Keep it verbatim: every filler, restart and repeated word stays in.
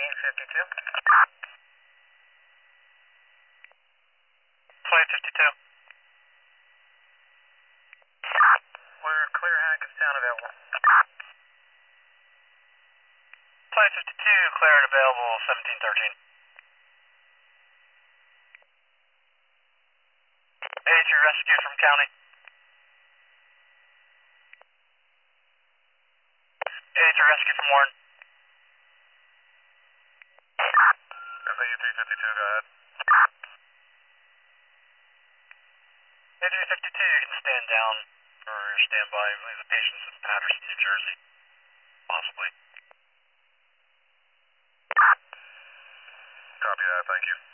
twenty-eight fifty-two. twenty fifty-two. We're clear Hackett sound available. twenty fifty-two, clear and available, seventeen thirteen. eighty-three rescue from county. eighty-three rescue from Warren. F A U three fifty-two, go ahead. A three fifty-two, you can stand down for standby. I believe the patient's in Patterson, New Jersey. Possibly. Copy that, thank you.